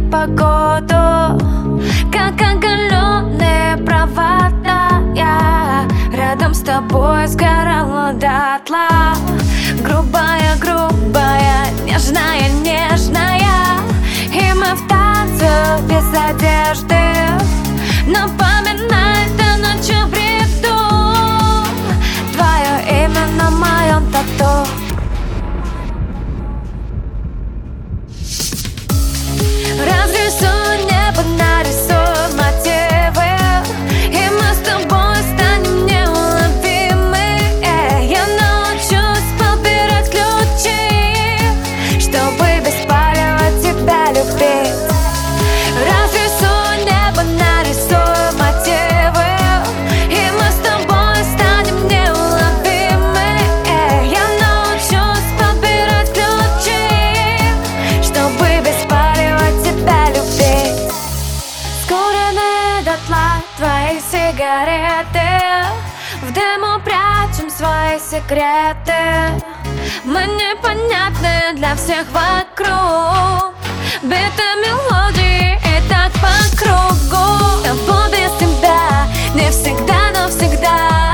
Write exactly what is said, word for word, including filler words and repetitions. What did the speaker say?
непогоду, как оголенные провода. Я рядом с тобой сгорала дотла. Грубая, грубая, нежная, нежная. И мы в танце без одежды. Напоминает о ночи в бреду. Твое имя на моем тату. Разрисуй небо, нарисуй мотивы, и мы с тобой станем неуловимы. Я научусь подбирать ключи, чтобы без палева тебя любить. Разрисуй небо, нарисуй мотивы, и мы с тобой станем неуловимы. Я научусь подбирать ключи, чтобы без палева тебя любить. Скурены дотла твои сигареты, в дыму прячем свои секреты. Мы непонятны для всех вокруг, биты мелодии и так по кругу. С тобой без тебя не всегда, но всегда.